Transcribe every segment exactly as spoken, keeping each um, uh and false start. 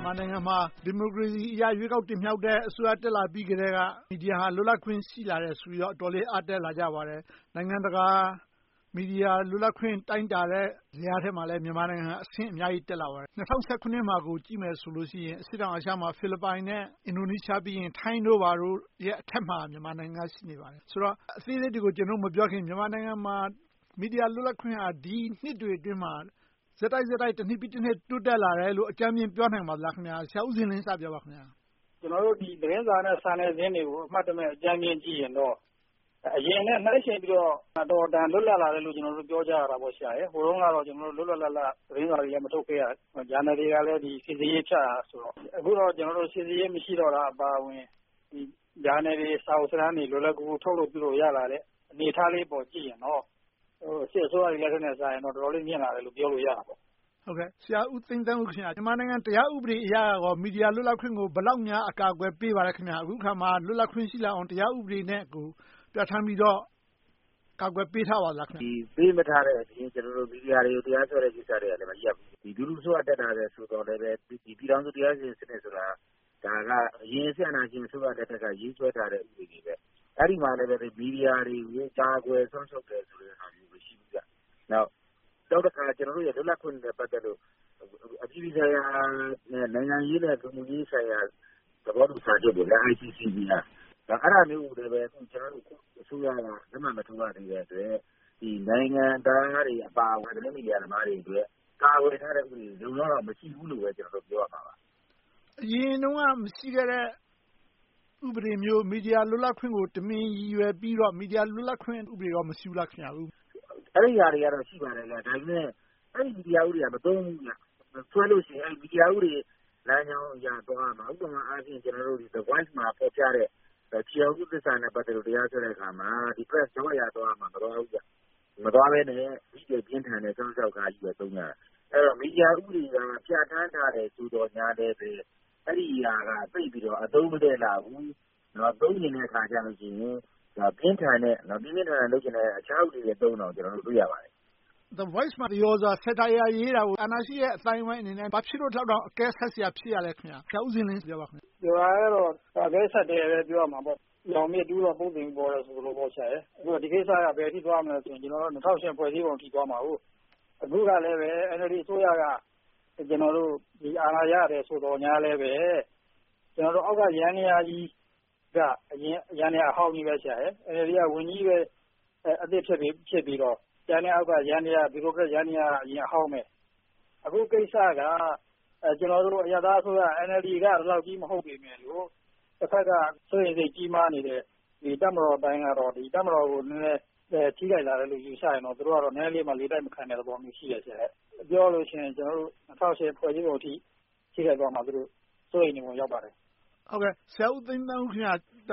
မြန်မာနိုင်ငံမှာ ဒီမိုကရေစီအရ ရွေးကောက်တင်မြှောက်တဲ့အစိုးရ တက်လာပြီးကတည်းက မီဒီယာဟာ လွတ်လပ်ခွင့်ရှိလာတယ်ဆိုပြီးတော့ အတော်လေးအားတက်လာကြပါတယ်။ နိုင်ငံတကာမီဒီယာလွတ်လပ်ခွင့် တိုင်းတာတဲ့ဇယားထဲမှာလည်း မြန်မာနိုင်ငံအဆင့်အများကြီးတက်လာပါတယ်။ ၂၀၁၇ မှာကိုကြည့်မယ်ဆိုရင် အရှေ့တောင်အာရှမှာ ဖိလစ်ပိုင်နဲ့ အင်ဒိုနီးရှားပြီးရင် ထိုင်းတို့ဘာတို့ရဲ့အထက်မှာ မြန်မာနိုင်ငံက ရှိနေပါတယ်။ ဆိုတော့ အသေးစိတ်တွေကို ကျနော်တို့ မပြောခင် မြန်မာနိုင်ငံမှာ မီဒီယာလွတ်လပ်ခွင့်ဟာ ဒီနှစ်တွေအတွင်းမှာ ဆက်တိုက်ဆက်တိုက် တနှစ်ပြီးတနှစ် တိုးတက်လာတယ်လို့ အကြမ်းမျဉ်းပြောနိုင်ပါသလား။ ဆရာဦးဇင်လင်း စပြောပါခင်များ။ကျနော်တို့ သတင်းစာနဲ့ စာနယ်ဇင်းတွေကို အမှတ်တမဲ့ အကြမ်းမျဉ်းကြည့်ရင်တော့ အရင်နဲ့နှိုင်းယှဉ်ပြီးတော့ အတော်အတန်လွတ်လပ်လာတယ်လို့ ပြောကြရတာပေါ့။ ဟိုတုန်းကတော့ လွတ်လွတ်လပ်လပ် သတင်းစာတွေလည်း မထုတ်ခဲ့ရ၊ ဂျာနယ်တွေကလည်း စီစစ်ရေးဖြတ်ဆိုတော့ အခုတော့ စီစစ်ရေးမရှိတော့တာအပါအဝင် ဂျာနယ်တွေ၊ စာအုပ်စာတမ်းတွေ လွယ်လွယ်ကူကူ ထုတ်လုပ်ပြုလုပ်ရလာတဲ့ အနေအထားလေးပေါ်ကြည့်ရင်တော့ စစ်အစိုးရတွေလက်ထက်နဲ့စာရင်တော့ တော်တော်လေးမြင့်လာတယ်လို့ ပြောလို့ရတာပေါ့။ဆရာဦးသိန်းသန်းဦး ခင်များ… မြန်မာနိုင်ငံတရားဥပဒေအရ မီဒီယာလွတ်လပ်ခွင့်ကို ဘယ်လောက်များ အကာအကွယ်ပေးပါလဲ။ အခုအခါမှာ လွတ်လပ်ခွင့်ရှိလာအောင် တရားဥပဒေနဲ့ကို ပြဌာန်းပြီးတော့ ကာကွယ်ပေးထားပါသလား။ပေးမထားတဲ့အပြင် မီဒီယာတွေကို တရားစွဲတဲ့ကိစ္စတွေကလည်း မရပ်ဘူး။ လူထုအစိုးရ တက်လာတယ်ဆိုသော်လည်း ပြည်ထောင်စုတရားစီရင်ရေးစနစ်ဆိုတာ ဒါက အရင်စစ်အာဏာရှင်အစိုးရလက်ထက်က ရေးဆွဲထားတဲ့ ဥပဒေတွေ။ အဲဒီမှာလည်း မီဒီယာတွေကို ကာကွယ်စောင့်ရှောက်တယ်ဆိုတဲ့ဟာမျိုး မရှိဘူး။ နောက်တခါ ကျနော်တို့ရဲ့ လွတ်လပ်ခွင့်နဲ့ ပတ်သက်လို့ အပြည်ပြည်ဆိုင်ရာ နိုင်ငံရေးနဲ့ လူမှုရေးဆိုင်ရာ သဘောတူစာချုပ် I C C P R အဲဒါမျိုးကိုလည်း ကျနော်တို့အစိုးရက လက်မှတ်မထိုးရသေးတဲ့အတွက် နိုင်ငံသားတွေအပါအဝင် သတင်းမီဒီယာသမားတွေအတွက် ကာကွယ်ထားတဲ့ဥပဒေ လုံလုံလောက်လောက် မရှိဘူးလို့ပဲ ပြောရမှာပါ။အရင်တုန်းက မရှိခဲ့တဲ့ ဥပဒေမျိုး မီဒီယာလွတ်လပ်ခွင့်ကို တမင်ရည်ရွယ်ပြီးတော့ မီဒီယာလွတ်လပ်ခွင့် ဥပဒေ မရှိဘူးလား။အဲဒီဟာတွေကတော့ ရှိပါတယ်။ ဒါပေမဲ့ အဲဒီမီဒီယာဥပဒေက မသုံးဘူး။ ဆွဲလို့ရှိရင် မီဒီယာဥပဒေလမ်းကြောင်းအရ သွားရမှာ။ ဥပမာအားဖြင့် The Voice မှာ ဖော်ပြတဲ့ ခြေထောက်ကူးသစ္စာနဲ့ ပတ်သက်လို့ တရားစွဲတဲ့အခါမှာ Press Law အရ သွားရမှာ မသွားဘူး။ မသွားဘဲနဲ့ ဒီထက်ပြင်းထန်တဲ့ ၆၆ ပဲ သုံးကြတာ။ အဲဒီတော့ မီဒီယာဥပဒေက ပြဌာန်းထားတယ်ဆိုသော်ငြားလဲ အဲဒီအရာက သိပ်ပြီးတော့ အသုံးမတည့်လှဘူး။ သုံးချင်တဲ့အခါကြရင် ပြင်းထန်တဲ့ ပြင်းပြင်းထန်ထန် လုပ်ချင်တဲ့ အခြားဥပဒေတွေသုံးတာကို တွေ့ရပါတယ်။ The Voice မှာ သရော်စာ Satire ရေးတာကို အာဏာရှိတဲ့အသိုင်းအဝိုင်းအနေနဲ့ ဘာဖြစ်လို့ ဒီလောက်တောင် အကဲဆတ်စရာ ဖြစ်ရလဲ။ ဆရာဦးဇင်လင်း ပြောပါ။ပြောတာကတော့ အကဲဆတ်တယ်ပဲ ပြောရမှာပေါ့။ ညောင်မြစ်တူးတော့ ပုတ်သင်္ဘောတည်းဆိုသလိုပေါ့။ ဒီကိစ္စက ဘယ်အထိသွားမလဲဆိုရင် ၂၀၀၈ ဖွဲ့စည်းပုံအထိ သွားမှာ။ အခုကလဲ အန်အယ်လ်ဒီ အစိုးရက အာဏာရတယ်ဆိုသော်ငြားလဲ အောက်ကယန္တရားကြီးက ယန္တရားအဟောင်းကြီးပဲ။ အန်အယ်လ်ဒီ က ဝန်ကြီးအသစ်ဖြစ်ပြီးတော့ ကျန်တဲ့အောက်ကယန္တရားက ဗျူရိုကရက်ယန္တရားက အရင်အဟောင်းပဲ။ အခုကိစ္စက ကျနော်တို့ အရပ်သားအစိုးရ အန်အယ်လ်ဒီ က ဒီလောက်ကြီး မဟုတ်ပေမယ့်လို့ တဘက်က စိုးရိမ်စိတ်ကြီးမားနေတဲ့ တပ်မတော်ပိုင်းကတော့ တပ်မတော်ကို နည်းနည်းထိခိုက်လာတယ်လို့ ယူဆရင်တော့ သူတို့ကတော့ နည်းနည်းလေးမှ လေတိုက်မခံတဲ့သဘောမျိုး ရှိတယ်။ ပြောရလို့ရှိရင် ၂၀၀၈ ဖွဲ့စည်းပုံအထိ ထိခိုက်သွားမှာကို စိုးရိမ်နေပုံ ရောက်ပါတယ်။ ဆရာဦးသိန်းသန်းဦး ခင်များ…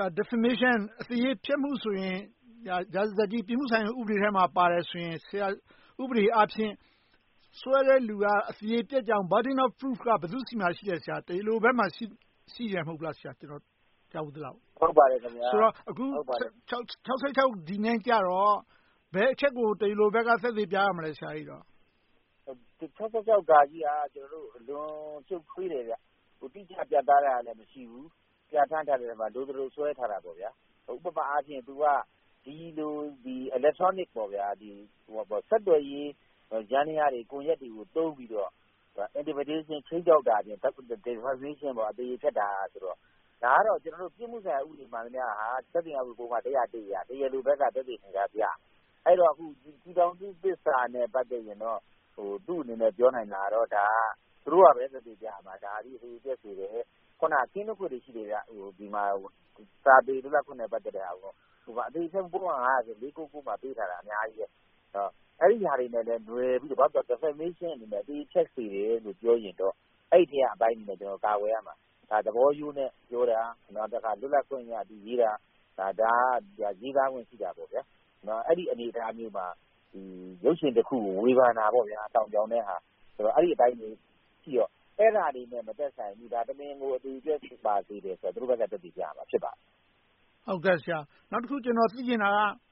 Defamation အသရေဖျက်မှုဆိုရင် ရာဇသတ်ကြီး ပြစ်မှုဆိုင်ရာဥပဒေထဲမှာ ပါတယ်ဆိုရင် ဥပဒေအားဖြင့် ဆွဲတဲ့လူက အသရေပျက်ကြောင်း Burden of Proof က ဘယ်သူဆီမှာ ရှိတယ်။ တရားလိုဘက်မှာ ရှိတယ်မဟုတ်လား။ ကျနော် ကြားဖူးသလောက်။ဟုတ်ပါတယ်။ဆိုတော့ အခု ၆၆ နဲ့ကြတော့ ဘယ်အချက်ကို တရားလိုဘက်က သက်သေပြရမလဲ။၆၆ က အလွန်ရှုပ်ထွေးတယ်။ တိကျပြတ်သားတာလည်း မရှိဘူး။ ပြဌာန်းထားတဲ့အထဲမှာ လိုသလိုဆွဲထားတာ။ ဥပမာအားဖြင့် သူက ဒီလို Electronic ဆက်သွယ်ရေးယန္တရားတွေ၊ ကွန်ရက်တွေကို သုံးပြီးတော့ Intimidation ခြိမ်းခြောက်တာအပြင် Defamation အသရေဖျက်တာဆိုတော့ ဒါကတော့ ပြစ်မှုဆိုင်ရာဥပဒေမှန်သမျှဟာ သက်သေခံဥပဒေပုဒ်မ ၁၀၁ အရ တရားလိုဘက်က သက်သေထင်ရှားပြရမယ်။ အဲဒီတော့ ခြေထောက်ကူးသစ္စာနဲ့ ပတ်သက်ရင်တော့ သူ့အနေနဲ့ ပြောနိုင်တာကတော့ ဒါက သူတို့ကပဲ သက်သေပြရမှာ။ ဒါသည် အသရေပျက်စေတယ်။ အခုန ကင်းလွတ်ခွင့်တွေ ရှိတယ်။ ဒီမှာ စာပေလွတ်လပ်ခွင့်နဲ့ ပတ်သက်တဲ့ဟာ။ အသရေဖျက်မှု ပုဒ်မ ၅၀၀ ဆို လေး မှာ ပေးထားတာ အများကြီး။ အဲဒီဟာတွေနဲ့လည်း နွယ်ပြီးတော့ Defamation အနေနဲ့ အသရေဖျက်စေတယ်လို့ ပြောရင်တော့ အဲဒီအထဲကအပိုင်းတွေနဲ့ ကာကွယ်ရမှာ။ သဘောရိုးနဲ့ ပြောတာ။ နောက်တခါ လွတ်လပ်ခွင့်အရ ရေးတာ။ ဒါက ရေးသားခွင့်ရှိတာပေါ့။ အဲဒီအနေအထားမျိုးမှာ ရုပ်ရှင်တခုကို ဝေဖန်တာ ထောင်ချောက်တဲ့ဟာ။ အဲဒီအပိုင်းတွေရှိတော့ အဲဒါတွေနဲ့ မသက်ဆိုင်ဘူး။ တမင်ကို အသရေပျက်ပါစေတယ်ဆိုတာ သူတို့ဘက်က သက်သေပြရမှာ ဖြစ်ပါတယ်။နောက်တခု ကျနော် သိချင်တာက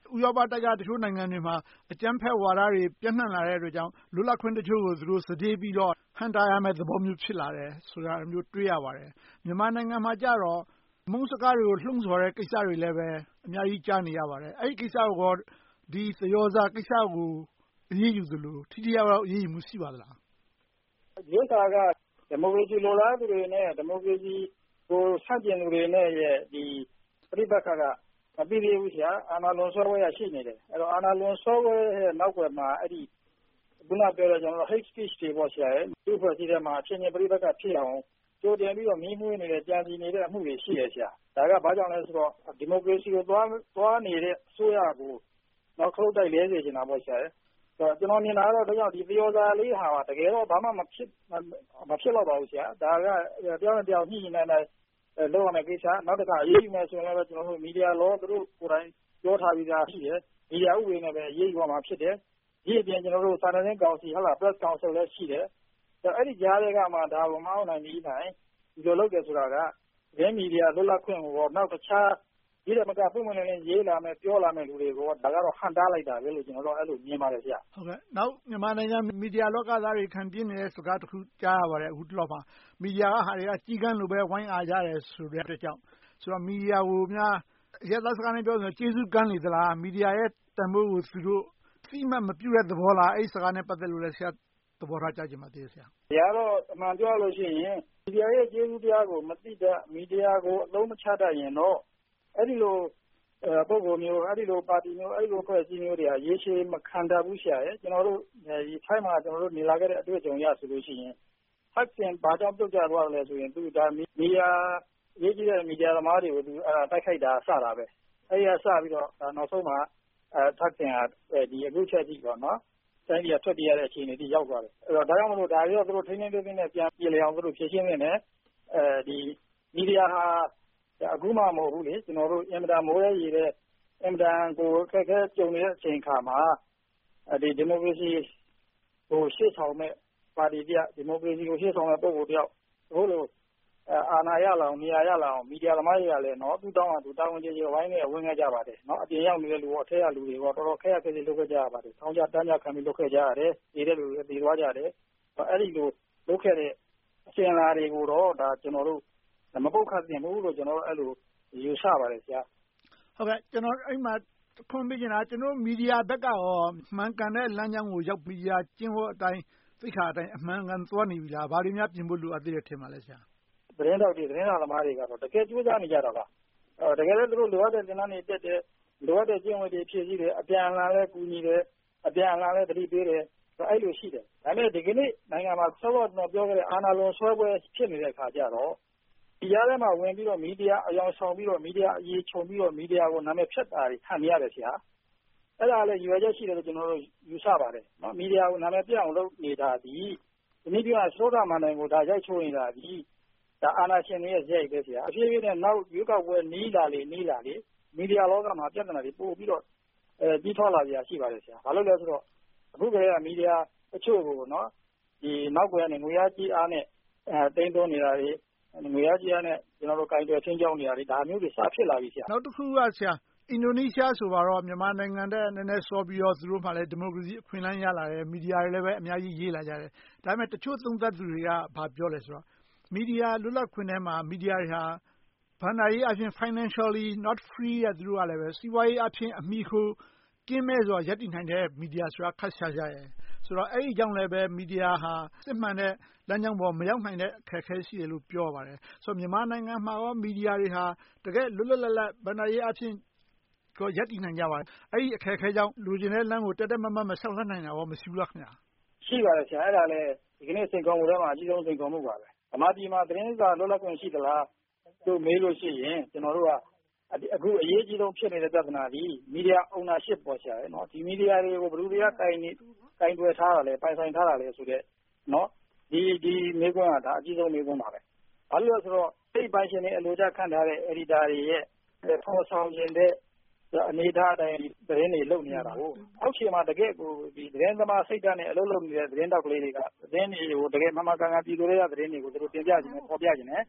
ဥရောပတိုက်ကတချို့နိုင်ငံတွေမှာအကြမ်းဖက်ဝါဒတွေပြန့်နှံ့လာတဲ့အတွက်ကြောင့်လွတ်လပ်ခွင့်တချို့ကိုသူတို့စတေးပြီးတော့ဟန့်တားရမယ့်သဘောမျိုးဖြစ်လာတယ်ဆိုတာမျိုးတွေ့ရပါတယ်မြန်မာနိုင်ငံမှာကြတော့မုန်းစကားတွေကိုလှုံ့ဆော်တဲ့ကိစ္စတွေလည်းပဲအများကြီးကြားနေရပါတယ်အဲ့ဒီကိစ္စကိုဒီသရောစာကိစ္စကိုအရေးယူသလိုထိထိရောက်ရောက်အရေးယူမှုရှိပါသလားဒီဥစ္စာကဒီမိုကရေစီလိုလားသူတွေနဲ့ဒီမိုကရေစီကိုဆန့်ကျင်သူတွေနဲ့ရဲ့ဒီပြိပက္ခကမပြီးသေးဘူးဆရာအာဏာလွန်ဆွဲဝဲရရှိနေတယ်အဲ့တော့အာဏာလွန်ဆွဲဝဲရဲ့နောက်ွယ်မှာအဲ့ဒီခုနပြောတဲ့ကျွန်တော် hate speech တွေပေါ့ဆရာရဲ့ဒီဖွဲ့စည်းတဲ့မှာအချင်းချင်းပြိပက္ခဖြစ်အောင်ကြိုတင်ပြီးတော့မီးမွေးနေတဲ့ကြံစည်နေတဲ့အမှုတွေရှိရဆရာဒါကဘာကြောင့်လဲဆိုတော့ဒီမိုကရေစီကိုသွားသွားနေတဲ့အစိုးရကိုနောက်ခလုတ်တိုက်လဲစေချင်တာပေါ့ဆရာရဲ့ကျွန်တော်မြင်တာတော့ဒါကြောင့်ဒီသရောစာလေးဟာတကယ်တော့ဘာမှမဖြစ်မဖြစ်တော့ပါဘူးဆရာဒါကပြောင်းပြောင်းညှိနေနေလောက်ရမယ့်ကိစ္စနောက်တစ်ခါအရေးယူမယ်ဆိုရင်လည်းကျွန်တော်တို့မီဒီယာလောသူတို့ကိုယ်တိုင်ပြောထားပြီးသားရှိတယ်မီဒီယာဥပဒေနဲ့ပဲအရေးယူရမှာဖြစ်တယ်ဒီအပြင်ကျွန်တော်တို့စာနယ်ဇင်းကောင်စီဟုတ်လား press council လည်းရှိတယ်အဲ့ဒီကြားတွေကမှဒါဘာမှမနိုင်နေနိုင်ဒီလိုလုပ်တယ်ဆိုတာကဒီမီဒီယာလွတ်လပ်ခွင့်ကိုနောက်တခြားဒီတဲ့မကပုံမှန်လည်းရေးလာမယ်ပြောလာမယ်လူတွေကိုဒါကတော့ဟန်တားလိုက်တာပဲလို့ကျွန်တော်တို့အဲ့လိုမြင်ပါတယ်ဆရာဟုတ်ကဲ့နောက်မြန်မာနိုင်ငံမီဒီယာလောကသားတွေခံပြင်းနေတဲ့စကားတစ်ခုကြားရပါတယ်အခုတလောမှာမီဒီယာကဟာတွေကကြီးကန်းလိုပဲဝိုင်းအားကြတယ်ဆိုတဲ့အတွက်ကြောင့်ဆိုတော့မီဒီယာကိုများရဲသားစကားနဲ့ပြောဆိုကျေးဇူးကမ်းလေသလားမီဒီယာရဲ့တန်ဖိုးကိုသူတို့သိမှမပြုတဲ့သဘောလားအဲ့ဒီစကားနဲ့ပတ်သက်လို့လည်းဆရာသဘောထားကြားချင်ပါသေးတယ်ဆရာဆရာတော့အမှန်ပြောလို့ရှိရင်မီဒီယာရဲ့ကျေးဇူးတရားကိုမသိတဲ့မီဒီယာကိုအလုံးမချတတ်ရင်တော့အဲ့ဒီလိုပုဂ္ဂိုလ်မျိုးအဲ့ဒီလိုပါတီမျိုးအဲ့ဒီလိုဖွဲ့စည်းမျိုးတွေကရေရှည်မခံတတ်ဘူးဆရာရဲ့ကျွန်တော်တို့ဒီထိုင်းမှာကျွန်တော်တို့နေလာခဲ့တဲ့အတွေ့အကြုံရဆိုလို့ရှိရင်ဟတ်စင်ဘာကြောင့်ပြုတ်ကြသွားလဲဆိုရင်သူဒါမီဒီယာရေးကြည့်တဲ့မီဒီယာသမားတွေကိုသူအဲ့ဒါတိုက်ခိုက်တာစတာပဲအဲ့ဒီကစပြီးတော့နောက်ဆုံးမှာအဲဟတ်စင်ကဒီအခုချက်ကြည့်တော့နော်တိုင်းပြည်ထွက်ပြေးရတဲ့အခြေအနေတိရောက်သွားတယ်အဲ့တော့ဒါကြောင့်မလို့ဒါပြီးတော့သူတို့ထိန်းထိန်းသိမ်းသိမ်းနဲ့ပြန်ပြေလည်အောင်သူတို့ဖြည့်ရှင်းနေတယ်အဲဒီမီဒီယာဟာအခုမှမဟုတ်ဘူးလေကျွန်တော်တို့အင်မတန်မိုးရဲရည်တဲ့အင်မတန်ကိုခက်ခဲကြုံနေတဲ့အချိန်ခါမှာဒီဒီမိုကရေစီကိုရှေ့ဆောင်မဲ့ပါတီပြဒီမိုကရေစီကိုရှေ့ဆောင်တဲ့ပုဂ္ဂိုလ်တယောက်ဟိုလိုအာဏာရလာအောင်နေရာရလာအောင်မီဒီယာသမားတွေကလည်းနော်သူတောင်းတာသူတောင်းဝင်ကြဝိုင်းနေဝင်ခဲ့ကြပါတယ်နော်အပြင်ရောက်နေတဲ့လူရောအထက်ကလူတွေရောတော်တော်ခက်ရခက်လေးလုပ်ခဲ့ကြရပါတယ်ထောင်းကြတန်းကြခံပြီးလုပ်ခဲ့ကြရတယ်နေတဲ့လူတွေတည်သွားကြတယ်အဲ့ဒီလိုလုပ်ခဲ့တဲ့အရှင်လာတွေကိုတော့ဒါကျွန်တော်တို့မပုတ်ခတ်တင်ဘူးလို့ကျွန်တော်အဲ့လိုယူဆပါတယ်ဆရာဟုတ်ကဲ့ကျွန်တော်အဲ့မှာခွင့်ပေးချင်တာကျွန်တော်မီဒီယာဘက်ကရောမှန်ကန်တဲ့လမ်းကြောင်းကိုရောက်မီဒီယာကျင့်ဝတ်အတိုင်းသိခါအတိုင်းအမှန်ကန်သွားနေပြီလားဘာတွေများပြင်ဖို့လိုအပ်သေးတယ်ထင်ပါလဲဆရာသတင်းတော်တွေသတင်းသမားတွေကတော့တကယ်ကြိုးစားနေကြတာပါအဲတကယ်လည်းသူတို့လိုအပ်တဲ့တင်နန်းတွေတက်တယ်လိုအပ်တဲ့ကျင့်ဝတ်တွေဖြည့်ဆည်းတယ်အပြန်အလှန်လည်းကူညီတယ်အပြန်အလှန်လည်းတတိပေးတယ်အဲ့လိုရှိတယ်ဒါပေမဲ့ဒီကနေ့နိုင်ငံမှာဆောတော့ကျွန်တော်ပြောခဲ့တဲ့အာဏာလွန်ဆွဲပွဲဖြစ်နေတဲ့ခါကျတော့ဒီကြားထဲမှာဝင်ပြီးတော့မီဒီယာအယောင်ဆောင်ပြီးတော့မီဒီယာအရေးခြုံပြီးတော့မီဒီယာကိုနာမည်ဖျက်တာတွေခံနေရတယ်ဆရာအဲ့ဒါလည်းရွေချက်ရှိတယ်လို့ကျွန်တော်တို့ယူဆပါတယ်နော်မီဒီယာကိုနာမည်ပြအောင်လုပ်နေတာဒီဒီနေ့ကစိုးတာမှန်တယ်ကိုဒါရိုက်ချိုးနေတာဒီဒါအာဏာရှင်တွေရဲ့ရိုက်ပဲဆရာအဖြစ်ဖြစ်နဲ့နောက်ရွေးကောက်ပွဲနီးလာလေနီးလာလေမီဒီယာလောကမှာပြဿနာတွေပို့ပြီးတော့အဲပြီးထွားလာကြရရှိပါတယ်ဆရာဘာလို့လဲဆိုတော့အခုကလေးကမီဒီယာအချို့ကိုနော်ဒီနောက်ကွယ်ကနေငွေရကြီးအားနဲ့အဲတိမ့်သွင်းနေတာတွေငွေရကြီးအားနဲ့ကျွန်တော်တို့ကင်တွယ်ချင်းကြောင်းနေတာတွေဒါမျိုးတွေစဖြစ်လာပြီဆရာနောက်တစ်ခုကဆရာအင်ဒိုနီးရှားဆိုတော့မြန်မာနိုင်ငံတဲ့နည်းနည်းစောပြီးတော့သူတို့မှလည်းဒီမိုကရေစီအခွင့်အလမ်းရလာတယ်မီဒီယာတွေလည်းပဲအများကြီးရေးလာကြတယ်ဒါပေမဲ့တချို့သုံးသပ်သူတွေကဘာပြောလဲဆိုတော့မီဒီယာလွတ်လပ်ခွင့်ထဲမှာမီဒီယာတွေဟာဘဏ္ဍာရေးအပြင် financially not free ရသူတို့ကလည်းပဲစီးပွားရေးအပြင်အမိခိုကင်းမဲ့စွာရပ်တည်နိုင်တဲ့မီဒီယာဆိုတာခက်ရှာကြရဲ့ဆိုတော့အဲ့ဒီကြောင့်လည်းပဲမီဒီယာဟာစစ်မှန်တဲ့လမ်းကြောင်းပေါ်မရောက်နိုင်တဲ့အခက်အခဲရှိတယ်လို့ပြောပါတယ်ဆိုတော့မြန်မာနိုင်ငံမှာရောမီဒီယာတွေဟာတကယ်လွတ်လွတ်လပ်လပ်ဘဏ္ဍာရေးအပြင်ကိုရပ်တည်နိုင်ကြပါတယ်အဲ့ဒီအခက်အခဲကြောင့်လူကျင်တဲ့လမ်းကိုတက်တက်မတ်မတ်မဆောက်လှမ်းနိုင်တာရောမရှိဘူးလားခင်ဗျာရှိပါတယ်ဆရာအဲ့ဒါလည်းဒီကနေ့စိန်ခေါ်မှုတွေမှာအကြီးဆုံးစိန်ခေါ်မှုပါပဲအမှဒီမှာသတင်းစာလွတ်လပ်ခွင့်ရှိသလားတို့မေးလို့ရှိရင်ကျွန်တော်တို့ကအခုအရေးကြီးဆုံးဖြစ်နေတဲ့ပြဿနာဒီမီဒီယာ ownership ပေါ်ဆရာရဲ့နော်ဒီမီဒီယာတွေကိုဘယ်သူတွေကကင်နေကင်တွယ်ထားတာလဲပိုင်ဆိုင်ထားတာလဲဆိုတဲ့နော်ဒီဒီမေးခွန်းကဒါအကြီးဆုံးမေးခွန်းပါပဲဘာလို့လဲဆိုတော့စိတ်ပိုင်ရှင်တွေအလိုကျခန့်ထားတဲ့ editor တွေရဲ့ဖော်ဆောင်ခြင်းတဲ့အနေထားအတိုင်းသတင်းတွေလုပ်နေရတာကိုအောက်ခြေမှာတကယ်ကိုဒီသတင်းသမားစိတ်ဓာတ်နဲ့အလုပ်လုပ်နေတဲ့သတင်းတောက်ကလေးတွေကသတင်းတွေကိုတကယ်မှန်မှန်ကန်ကန်ပြည်သူတွေကသတင်းတွေကိုသူတို့တင်ပြခြင်းနဲ့ပေါ်ပြခြင်းနဲ့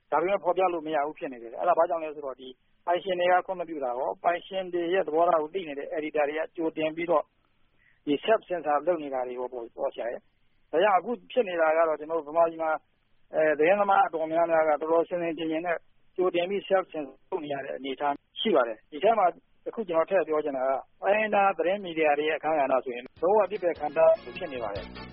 ဒါပေမဲ့ဖော်ပြလို့မရဘူးဖြစ်နေတယ်အဲ့ဒါဘာကြောင့်လဲဆိုတော့ဒီပိုင်ရှင်တွေကခွင့်မပြုတာရောပိုင်ရှင်တွေရဲ့သဘောထားကိုသိနေတဲ့ editor တွေကကြိုတင်ပြီးတော့ဒီ self censor လုပ်နေတာတွေပေါ့ပေါ့ဆရာရဲ့ဒါကြောင့်အခုဖြစ်နေတာကတော့ကျွန်တော်တို့ဗမာပြည်မှာအဲသတင်းသမားအတော်များများကတော်တော်စင်စင်ကျင်ကျင်နဲ့ကြိုတင်ပြီး self censor လုပ်နေရတဲ့အနေအထားရှိပါတယ်ဒီထဲမှာအခုကျွန်တော်ထည့်ပြောချင်တာကတိုင်းဒါသတင်းမီဒီယာတွေရဲ့အခမ်းအနားဆိုရင်တော့အပြစ်ပဲခံတာဖြစ်နေပါတယ်